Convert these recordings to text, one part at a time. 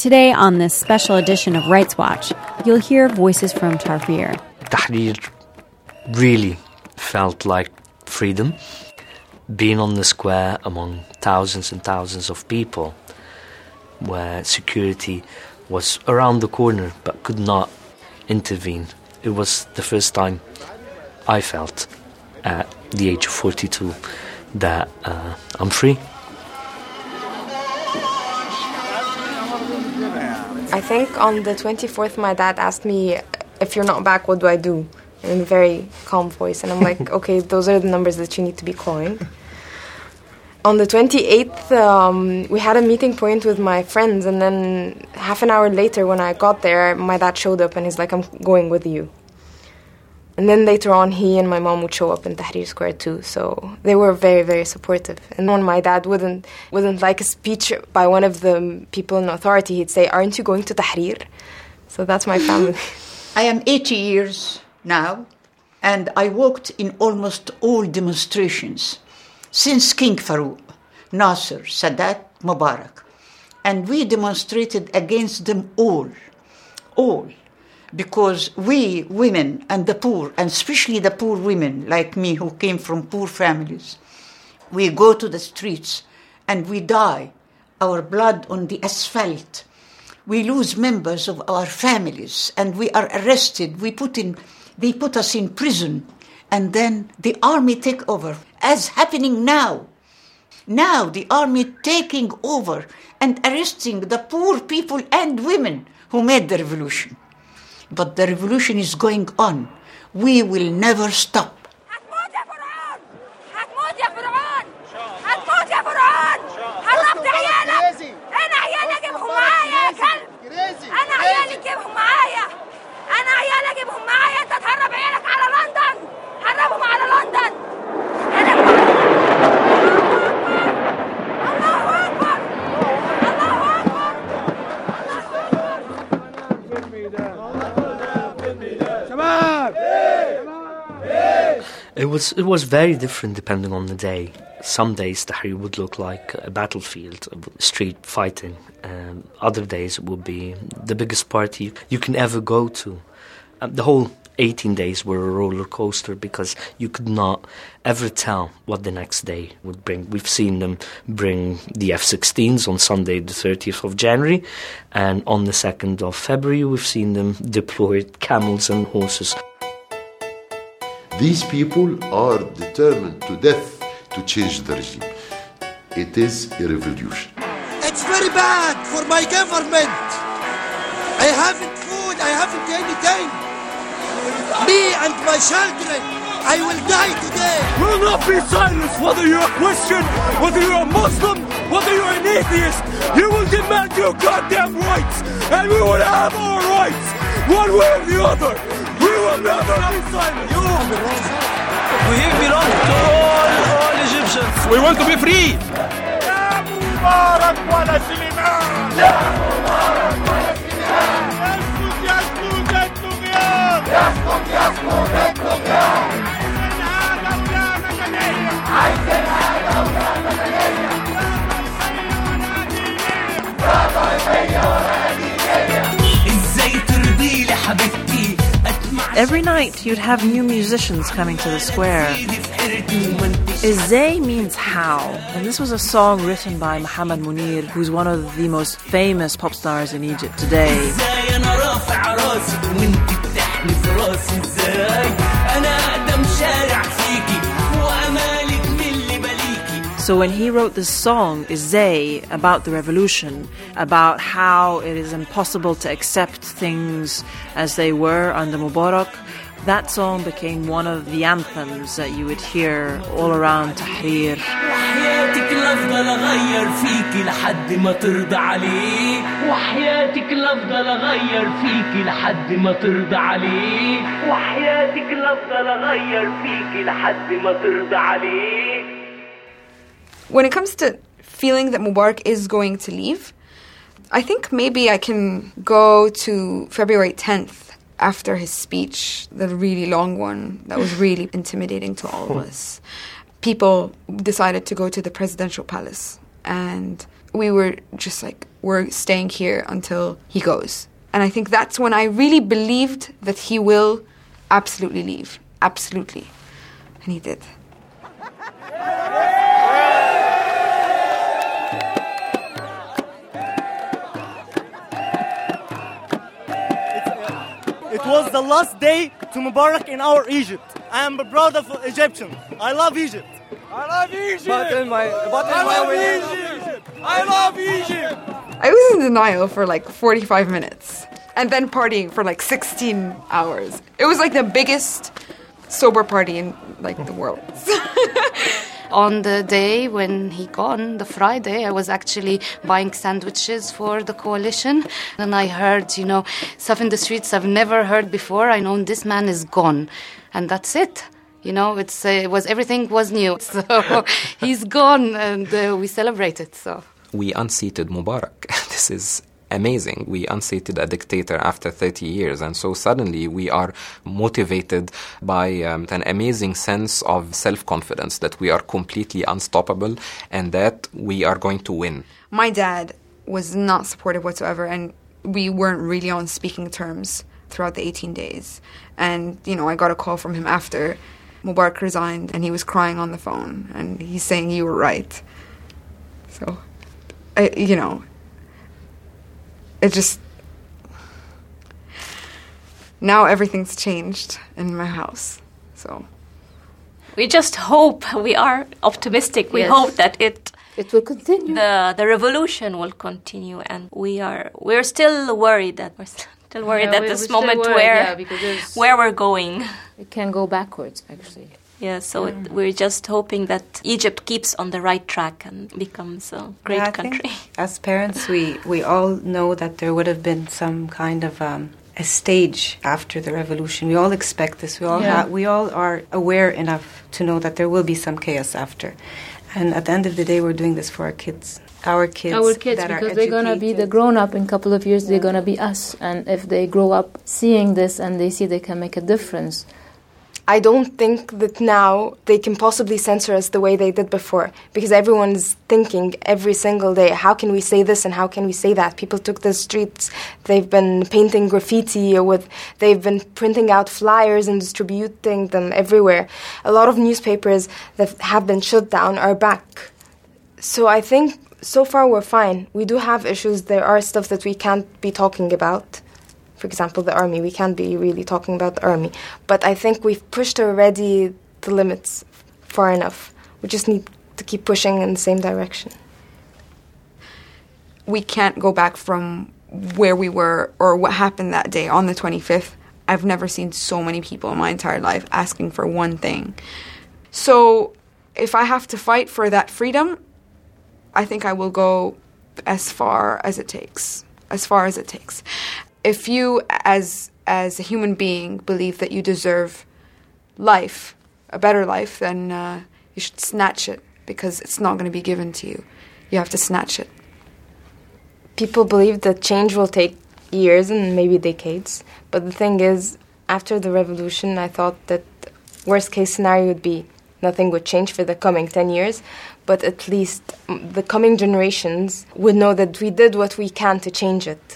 Today on this special edition of Rights Watch, you'll hear voices from Tahrir. Tahrir really felt like freedom. Being on the square among thousands and thousands of people, where security was around the corner but could not intervene. It was the first time I felt at the age of 42 that I'm free. I think on the 24th, my dad asked me, if you're not back, what do I do? In a very calm voice. And I'm like, okay, those are the numbers that you need to be calling. On the 28th, we had a meeting point with my friends. And then half an hour later, when I got there, my dad showed up and he's like, I'm going with you. And then later on, he and my mom would show up in Tahrir Square too. So they were very, very supportive. And when my dad wouldn't like a speech by one of the people in authority, he'd say, aren't you going to Tahrir? So that's my family. I am 80 years now, and I worked in almost all demonstrations since King Farouk, Nasser, Sadat, Mubarak. And we demonstrated against them all. Because we, women and the poor, and especially the poor women like me who came from poor families, we go to the streets and we die, our blood on the asphalt. We lose members of our families and we are arrested. They put us in prison, and then the army take over, as happening now. Now the army taking over and arresting the poor people and women who made the revolution. But the revolution is going on. We will never stop. It was very different depending on the day. Some days Tahrir would look like a battlefield, street fighting. Other days it would be the biggest party you can ever go to. The whole 18 days were a roller coaster because you could not ever tell what the next day would bring. We've seen them bring the F-16s on Sunday the 30th of January, and on the 2nd of February we've seen them deploy camels and horses. These people are determined to death to change the regime. It is a revolution. It's very bad for my government. I haven't food, I haven't anything. Me and my children, I will die today. We will not be silenced, whether you're a Christian, whether you're a Muslim, whether you're an atheist. You will demand your goddamn rights, and we will have our rights, one way or the other. We will never be silent. We belong to all Egyptians. We want to be free. يا مبارك ولا سليمان. يا مبارك ولا سليمان. يسكت الطغيان. يسكت الطغيان. عايزين حاجة ولا مدنية. لا طائفية ولا دينية. إزاي ترضي لي حبيبتي. Every night you'd have new musicians coming to the square. Izay means how, and this was a song written by Muhammad Munir, who's one of the most famous pop stars in Egypt today. So when he wrote this song, Izay, about the revolution, about how it is impossible to accept things as they were under Mubarak, that song became one of the anthems that you would hear all around Tahrir. وحياتك لافضل اغير فيكي لحد ما ترضى عليه وحياتك لافضل اغير فيكي لحد ما ترضى عليه وحياتك لافضل اغير فيكي لحد ما ترضى عليه. When it comes to feeling that Mubarak is going to leave, I think maybe I can go to February 10th after his speech, the really long one that was really intimidating to all of us. People decided to go to the presidential palace, and we were just like, we're staying here until he goes. And I think that's when I really believed that he will absolutely leave. Absolutely. And he did. It was the last day to Mubarak in our Egypt. I am proud of Egyptian. I love Egypt. I love Egypt. I love Egypt. I was in denial for like 45 minutes and then partying for like 16 hours. It was like the biggest sober party in like the world. On the day when he gone, the Friday, I was actually buying sandwiches for the coalition. And I heard, stuff in the streets I've never heard before. I know this man is gone. And that's it. Everything was new. So he's gone and we celebrated. So we unseated Mubarak. This is amazing. We unseated a dictator after 30 years. And so suddenly we are motivated by an amazing sense of self-confidence that we are completely unstoppable and that we are going to win. My dad was not supportive whatsoever, and we weren't really on speaking terms throughout the 18 days. And, I got a call from him after Mubarak resigned, and he was crying on the phone, and he's saying, "You were right." So, it just... Now everything's changed in my house, so... We just hope, we are optimistic, we hope that it will continue. The revolution will continue, and we're still worried at this moment where we're going. It can go backwards, actually. Yeah, so we're just hoping that Egypt keeps on the right track and becomes a great country. As parents, we all know that there would have been some kind of a stage after the revolution. We all expect this. We all are aware enough to know that there will be some chaos after. And at the end of the day, we're doing this for our kids. Our kids because they're going to be the grown-up in a couple of years. They're going to be us. And if they grow up seeing this and they see they can make a difference, I don't think that now they can possibly censor us the way they did before, because everyone's thinking every single day, how can we say this and how can we say that? People took the streets, they've been painting graffiti, they've been printing out flyers and distributing them everywhere. A lot of newspapers that have been shut down are back. So I think so far we're fine. We do have issues. There are stuff that we can't be talking about. For example, the army. We can't be really talking about the army. But I think we've pushed already the limits far enough. We just need to keep pushing in the same direction. We can't go back from where we were or what happened that day on the 25th. I've never seen so many people in my entire life asking for one thing. So if I have to fight for that freedom, I think I will go as far as it takes. As far as it takes. If you, as a human being, believe that you deserve life, a better life, then you should snatch it, because it's not going to be given to you. You have to snatch it. People believe that change will take years and maybe decades. But the thing is, after the revolution, I thought that worst case scenario would be nothing would change for the coming 10 years. But at least the coming generations would know that we did what we can to change it.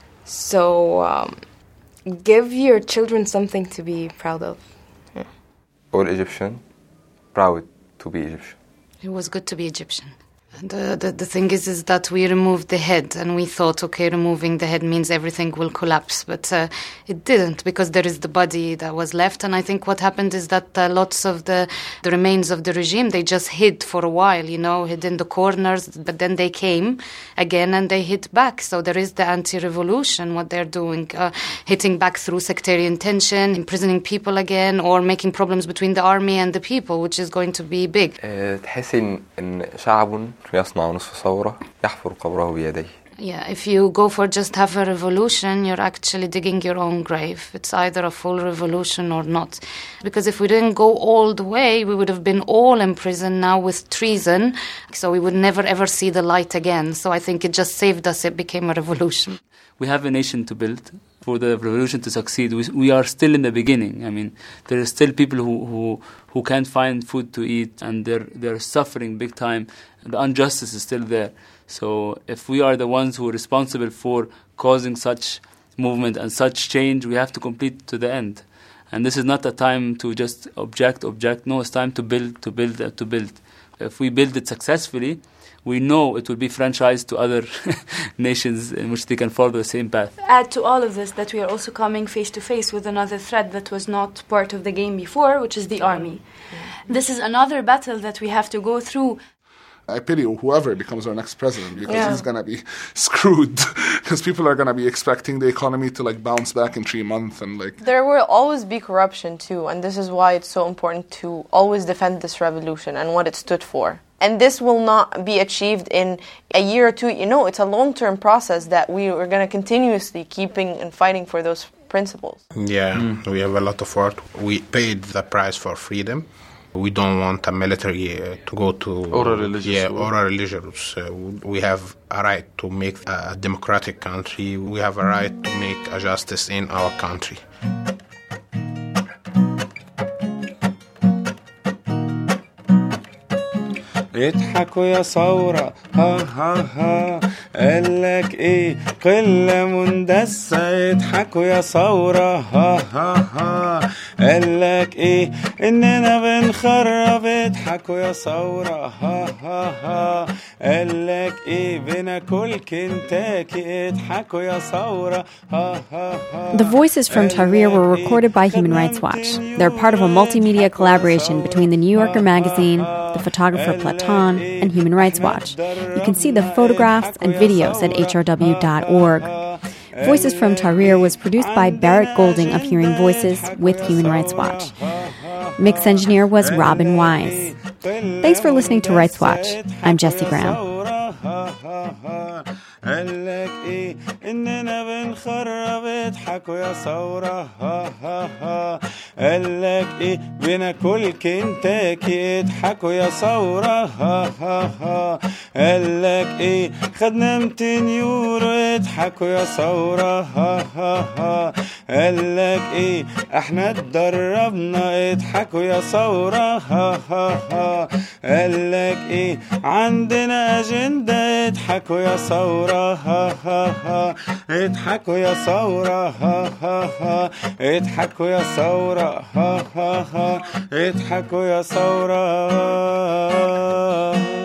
So, give your children something to be proud of. Yeah. All Egyptian, proud to be Egyptian. It was good to be Egyptian. The thing is that we removed the head, and we thought, okay, removing the head means everything will collapse, but it didn't, because there is the body that was left. And I think what happened is that lots of the remains of the regime, they just hid for a while, hid in the corners, but then they came again and they hit back. So there is the anti-revolution, what they're doing, hitting back through sectarian tension, imprisoning people again, or making problems between the army and the people, which is going to be big. تحسين إن شعب يصنع نصف ثورة يحفر قبره بيديه. Yeah, if you go for just half a revolution, you're actually digging your own grave. It's either a full revolution or not. Because if we didn't go all the way, we would have been all imprisoned now with treason. So we would never ever see the light again. So I think it just saved us. It became a revolution. We have a nation to build. For the revolution to succeed, we are still in the beginning. I mean, there are still people who can't find food to eat, and they're suffering big time. The injustice is still there. So if we are the ones who are responsible for causing such movement and such change, we have to complete to the end. And this is not a time to just object. No, it's time to build. If we build it successfully, we know it will be franchised to other nations in which they can follow the same path. Add to all of this that we are also coming face to face with another threat that was not part of the game before, which is the army. This is another battle that we have to go through. I pity whoever becomes our next president, because he's going to be screwed, because people are going to be expecting the economy to bounce back in 3 months. And there will always be corruption too, and this is why it's so important to always defend this revolution and what it stood for. And this will not be achieved in a year or two. It's a long-term process that we are going to continuously keeping and fighting for those principles. Yeah, we have a lot of work. We paid the price for freedom. We don't want a military to go to... Or a religious or a religious. We have a right to make a democratic country. We have a right to make a justice in our country. اضحكوا يا ثورة ها ها ها قالك ايه قلة مندسة اضحكوا يا ثورة ها ها ها قالك ايه اننا بنخرب اضحكوا يا ثورة ها ها ها قالك ايه بناكل كنتاكي اضحكوا يا ثورة ها ها ها. The voices from Tahrir were recorded by Human Rights Watch. They're part of a multimedia collaboration between the New Yorker magazine, the photographer Platon, and Human Rights Watch. You can see the photographs and videos at hrw.org. Voices from Tahrir was produced by Barrett Golding of Hearing Voices with Human Rights Watch. Mix engineer was Robin Wise. Thanks for listening to Rights Watch. I'm Jessie Graham. قالك ايه اننا بنخرب اضحكوا يا ثورة ها ها ها قالك ايه بناكل كنتاكي اضحكوا يا ثورة ها ها ها قالك ايه خدنا 200 يورو اضحكوا يا ثورة ها ها ها قالك ايه احنا اتدربنا اضحكوا يا ثورة ها ها ها قالك ايه عندنا اجندة اضحكوا يا ثورة ها ها ها اضحكوا يا ثورة ها ها ها اضحكوا يا ثورة ها ها ها اضحكوا يا ثورة